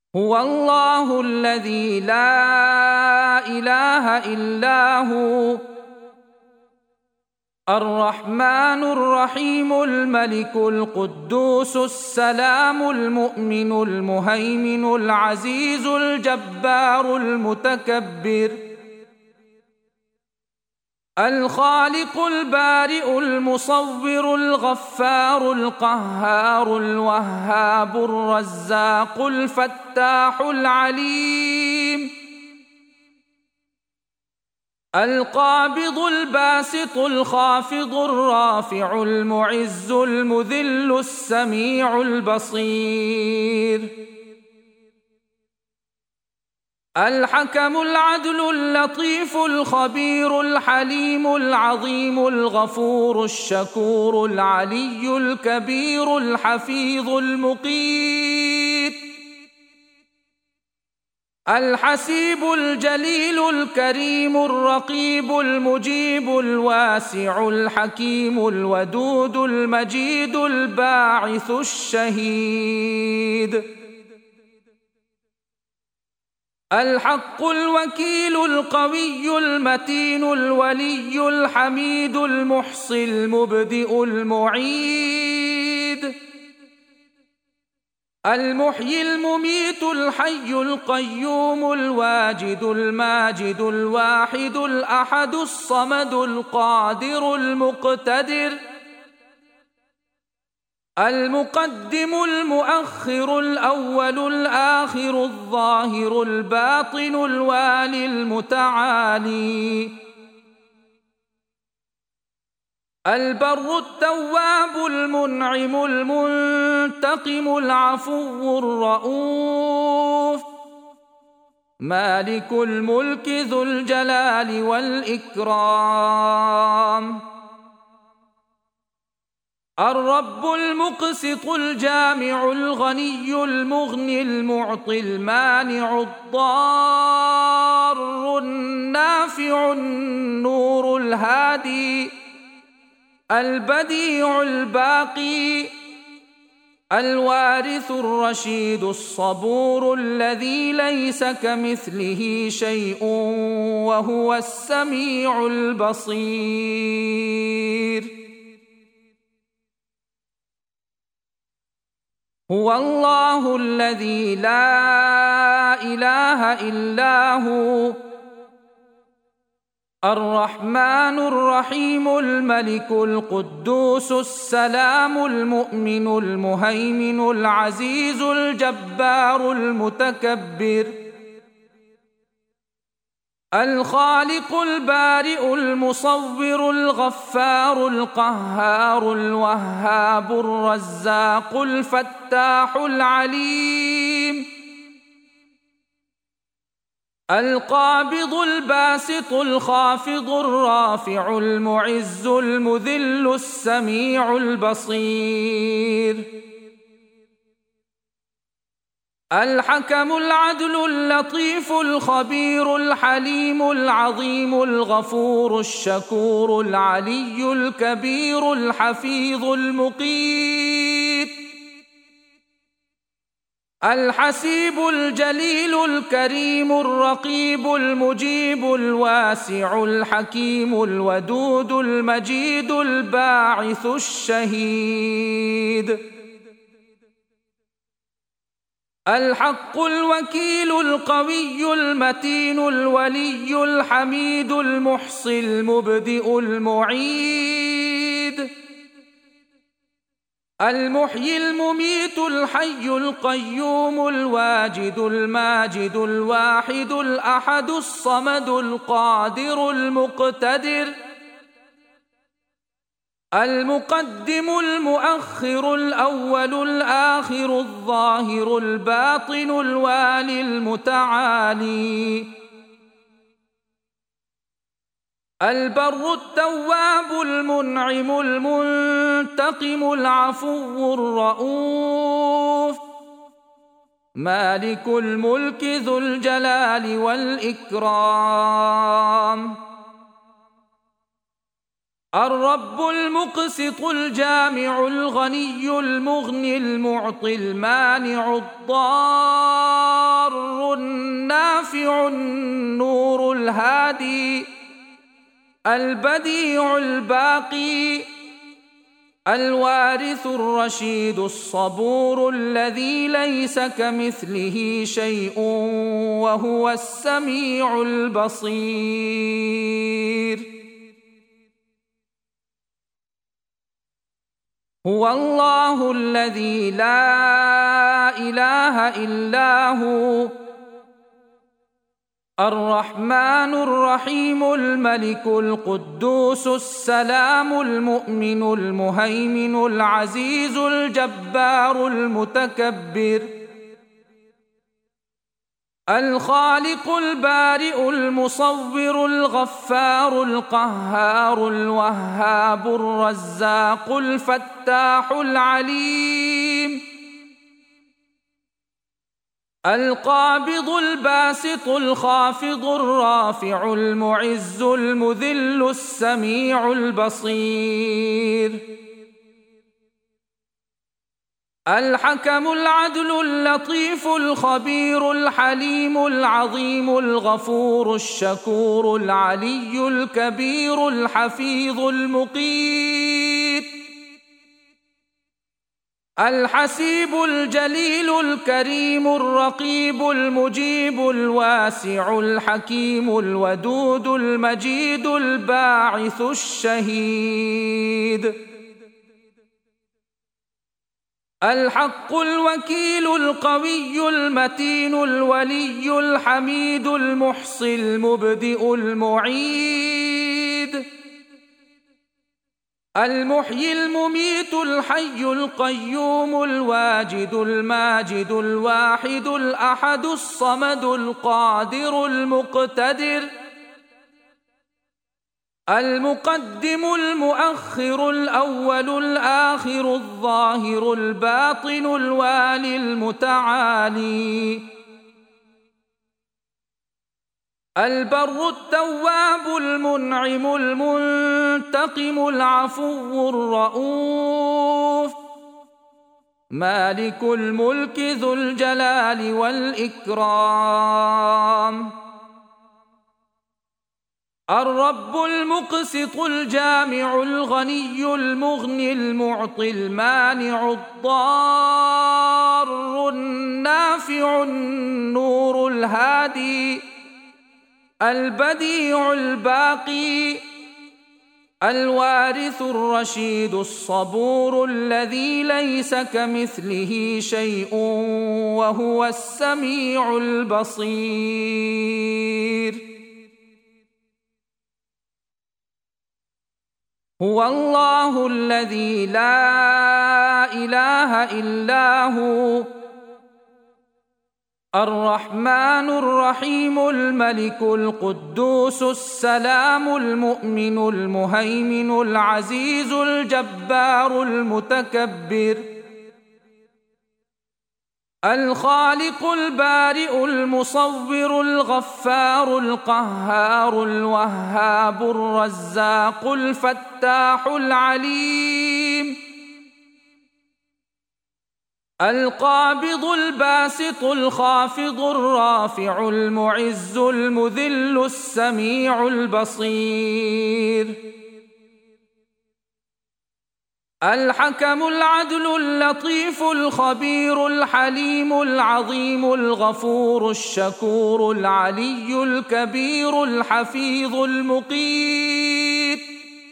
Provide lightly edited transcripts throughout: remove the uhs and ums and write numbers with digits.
هو الله الذي لا إله إلا هو الرحمن الرحيم الملك القدوس السلام المؤمن المهيمن العزيز الجبار المتكبر الخالق البارئ المصور الغفار القهار الوهاب الرزاق الفتاح العليم القابض الباسط الخافض الرافع المعز المذل السميع البصير الحكم العدل اللطيف الخبير الحليم العظيم الغفور الشكور العلي الكبير الحفيظ المقيت الحسيب الجليل الكريم الرقيب المجيب الواسع الحكيم الودود المجيد الباعث الشهيد الحق الوكيل القوي المتين الولي الحميد المحصي المبدئ المعيد المحيي المميت الحي القيوم الواجد الماجد الواحد الأحد الصمد القادر المقتدر المقدم المؤخر الأول الآخر الظاهر الباطن الوالي المتعالي البر التواب المنعم المنتقم العفو الرؤوف مالك الملك ذو الجلال والإكرام الرب المقسط الجامع الغني المغني المعطي المانع الضار النافع النور الهادي البديع الباقي الوارث الرشيد الصبور الذي ليس كمثله شيء وهو السميع البصير هو الله الذي لا إله إلا هو الرحمن الرحيم الملك القدوس السلام المؤمن المهيمن العزيز الجبار المتكبر الخالق البارئ المصور الغفار القهار الوهاب الرزاق الفتاح العليم القابض الباسط الخافض الرافع المعز المذل السميع البصير الحكم العدل اللطيف الخبير الحليم العظيم الغفور الشكور العلي الكبير الحفيظ المقيت الحسيب الجليل الكريم الرقيب المجيب الواسع الحكيم الودود المجيد الباعث الشهيد الحق الوكيل القوي المتين الولي الحميد المحصي المبدئ المعيد المحيي المميت الحي القيوم الواجد الماجد الواحد الأحد الصمد القادر المقتدر المقدم المؤخر الأول الآخر الظاهر الباطن الوالي المتعالي البر التواب المنعم المنتقم العفو الرؤوف مالك الملك ذو الجلال والإكرام الرب المقسط الجامع الغني المغني المعطي المانع الضار النافع النور الهادي البديع الباقي الوارث الرشيد الصبور الذي ليس كمثله شيء وهو السميع البصير. هو الله الذي لا إله إلا هو الرحمن الرحيم الملك القدوس السلام المؤمن المهيمن العزيز الجبار المتكبر الخالق البارئ المصور الغفار القهار الوهاب الرزاق الفتاح العليم القابض الباسط الخافض الرافع المعز المذل السميع البصير الحكم العدل اللطيف الخبير الحليم العظيم الغفور الشكور العلي الكبير الحفيظ المقيت الحسيب الجليل الكريم الرقيب المجيب الواسع الحكيم الودود المجيد الباعث الشهيد الحق الوكيل القوي المتين الولي الحميد المحصي المبدئ المعيد المحيي المميت الحي القيوم الواجد الماجد الواحد الأحد الصمد القادر المقتدر المقدم المؤخر الأول الآخر الظاهر الباطن الوالي المتعالي البر التواب المنعم المنتقم العفو الرؤوف مالك الملك ذو الجلال والإكرام الرب المقسط الجامع الغني المغني المعطي المانع الضار النافع النور الهادي البديع الباقي الوارث الرشيد الصبور الذي ليس كمثله شيء وهو السميع البصير. هو الله الذي لا إله إلا هو الرحمن الرحيم الملك القدوس السلام المؤمن المهيمن العزيز الجبار المتكبر الخالق البارئ المصور الغفار القهار الوهاب الرزاق الفتاح العليم القابض الباسط الخافض الرافع المعز المذل السميع البصير الحكم العدل اللطيف الخبير الحليم العظيم الغفور الشكور العلي الكبير الحفيظ المقيت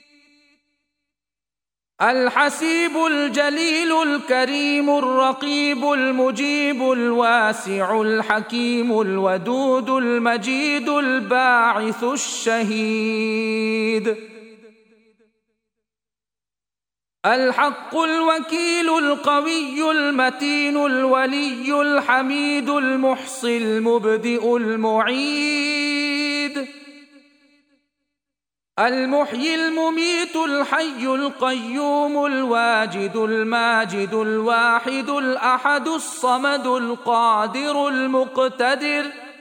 الحسيب الجليل الكريم الرقيب المجيب الواسع الحكيم الودود المجيد الباعث الشهيد الحق الوكيل القوي المتين الولي الحميد المحصي المبدئ المعيد المحيي المميت الحي القيوم الواجد الماجد الواحد الأحد الصمد القادر المقتدر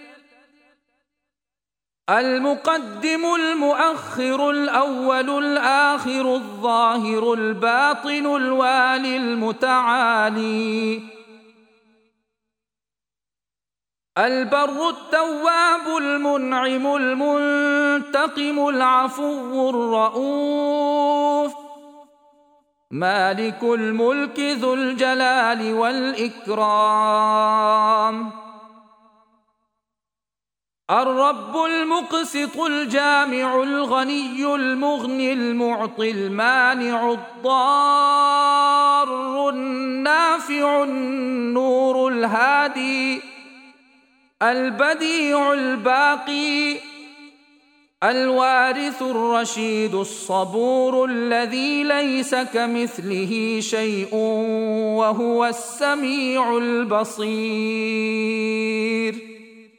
المقدم المؤخر الأول الآخر الظاهر الباطن الوالي المتعالي البر التواب المنعم المنتقم العفو الرؤوف مالك الملك ذو الجلال والإكرام الرب المقسط الجامع الغني المغني المعطي المانع الضار النافع النور الهادي البديع الباقي الوارث الرشيد الصبور الذي ليس كمثله شيء وهو السميع البصير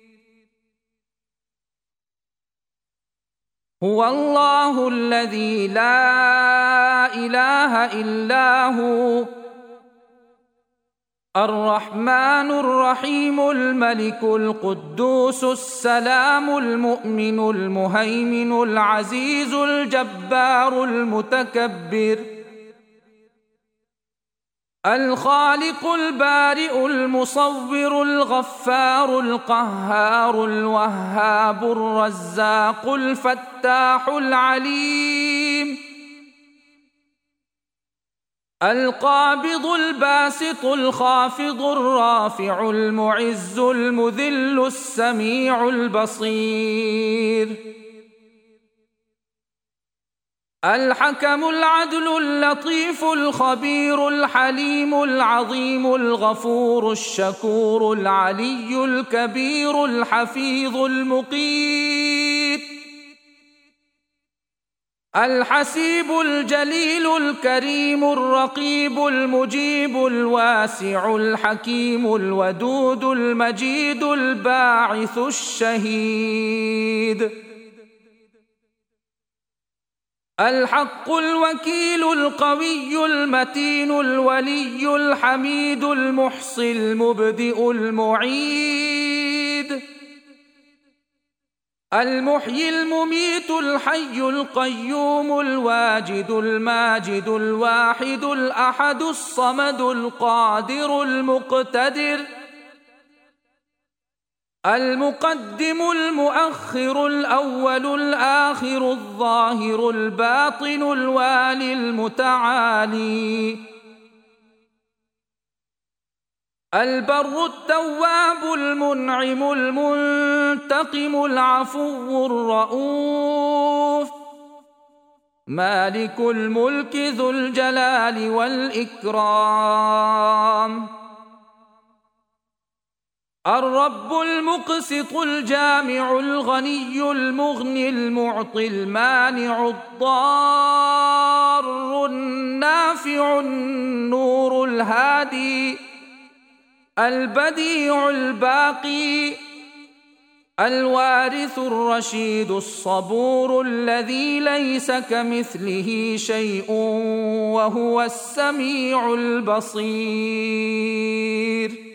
هو الله الذي لا إله إلا هو الرحمن الرحيم الملك القدوس السلام المؤمن المهيمن العزيز الجبار المتكبر الخالق البارئ المصور الغفار القهار الوهاب الرزاق الفتاح العليم القابض الباسط الخافض الرافع المعز المذل السميع البصير الحكم العدل اللطيف الخبير الحليم العظيم الغفور الشكور العلي الكبير الحفيظ المقيت الحسيب الجليل الكريم الرقيب المجيب الواسع الحكيم الودود المجيد الباعث الشهيد الحق الوكيل القوي المتين الولي الحميد المحصي المبدئ المعيد المحيي المميت الحي القيوم الواجد الماجد الواحد الأحد الصمد القادر المقتدر المقدم المؤخر الأول الآخر الظاهر الباطن الوالي المتعالي البر التواب المنعم المنتقم العفو الرؤوف مالك الملك ذو الجلال والإكرام الرب المقسط الجامع الغني المغني المعطي المانع الضار النافع النور الهادي البديع الباقي الوارث الرشيد الصبور الذي ليس كمثله شيء وهو السميع البصير